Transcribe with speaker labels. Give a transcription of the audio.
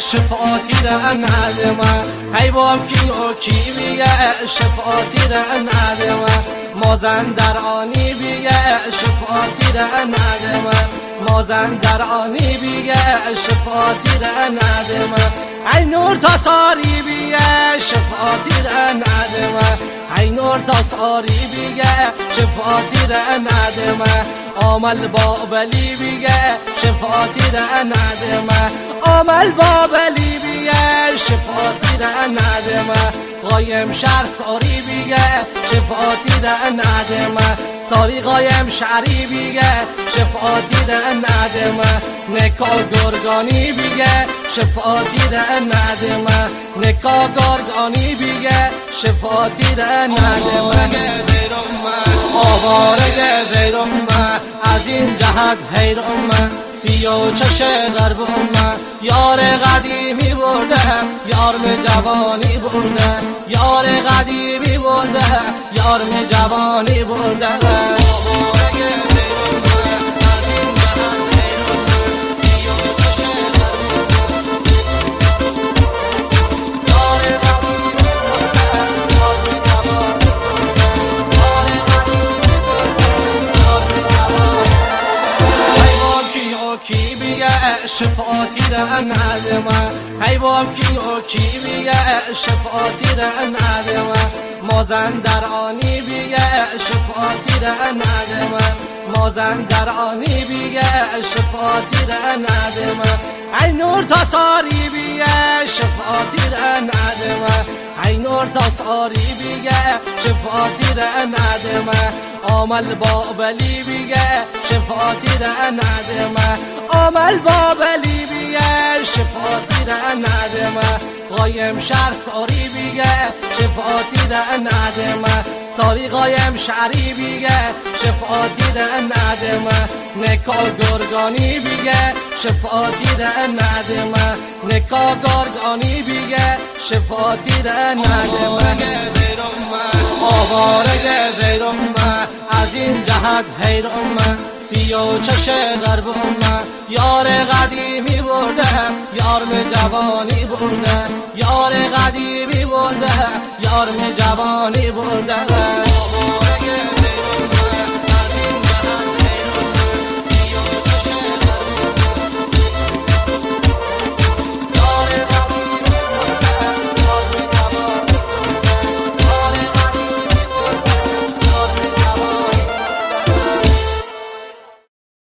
Speaker 1: شفاتی را ندم هی با کی و کی بیه شفاتی را ندم مازندرانی بیه شفاتی را ندم مازندرانی بیه شفاتی را ندم ای نور تا ساری بیه شفاتی را ندم ای نور تا ساری بیه شفاتی را ندم آمل بابلی بیه شفاتی را ندم آمل بابلی بیه شفاتی را ندم قایم شهر ساری بیه شفاتی را ندم ساری قایم شهری بیه شفاتی را ندم نکا گرگانی بیه شفاتی را ندم نکا گرگانی بیه شفاتی را ندم آواره غیرم از این جهت حیرم سی و چش غربم یار قدیمی بردم یار جوانی بردم یار قدیمی بردم یار جوانی بردم کی بیه شفاتی را ندم هی با کی و کی بیه شفاتی را ندم مازندرانی بیه شفاتی را ندم مازندرانی بیه شفاتی را ندم ای نور تا ساری بیه شفاتی را ندم ای نور تا ساری بیه شفاتی را ندم آمل بابلی بیه شفاتی را ندم آمل بابلی بیه شفاتی را ندم قایم شهر ساری بیه شفاتی را ندم ساری قایم شهری بیه شفاتی را ندم نکا گرگانی بیه شفاتی را ندم نکا گرگانی بیه شفاتی را ندم آواره غیرم از این جهت حیرم سی و چش غربم یار قدیمی بردم یار جوانی بردم یار قدیمی بردم یار جوانی بردم